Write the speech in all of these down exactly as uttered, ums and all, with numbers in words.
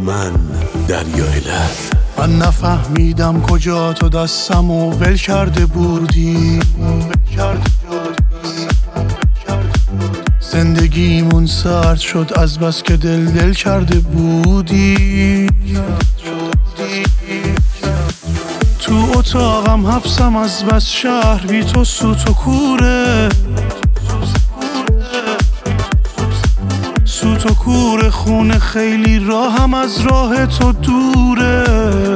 من دریای لعل. من نفهمیدم کجا تو دستمو ول کرده بودی. زندگیمون سرد شد از بس که دل دل کرده بودی. تو اتاقم حبسم از بس شهر بی تو سوت و کوره. سوت و کور خونه خیلی راهم از راه تو دوره.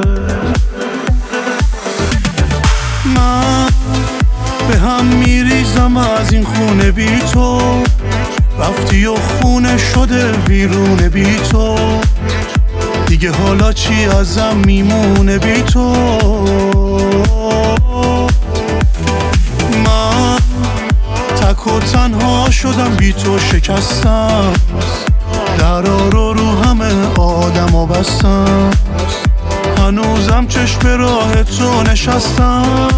من به هم میریزم از این خونه بی تو. رفتی و خونه شده ویرونه بی تو. دیگه حالا چی ازم میمونه بی تو. من تک و تنها شدم بی تو شکستم. درا رو رو همه آدم و بستم. هنوزم چشم به راه تو نشستم.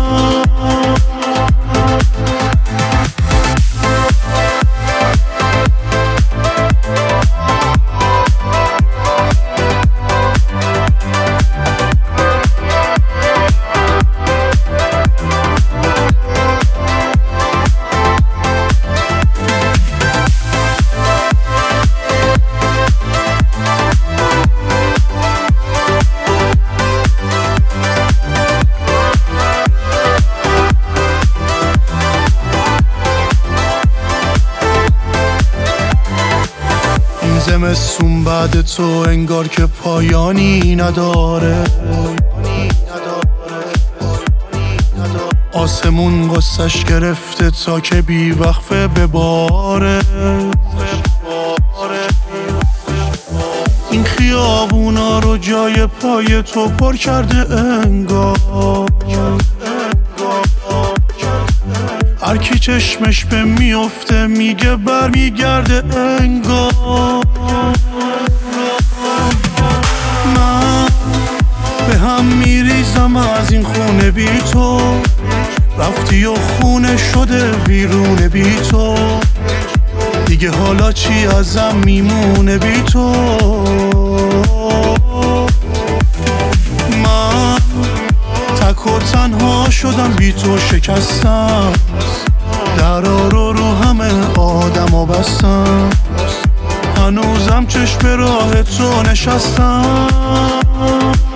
زمستون بعد تو انگار که پایانی نداره. آسمون قصه‌اش گرفته تا که بی وقفه بباره. این خیابونا رو جای پای تو پر کرده انگار. هر کی چشمش به میفته میگه بر میگرده انگار. من به هم میریزم از این خونه بی تو. رفتی و خونه شده ویرونه بی تو. دیگه حالا چی ازم میمونه بی تو. من تک و تنها شدم بی تو شکستم. درا رو رو همه آدم و بستم. هنوزم چشم به راه تو نشستم.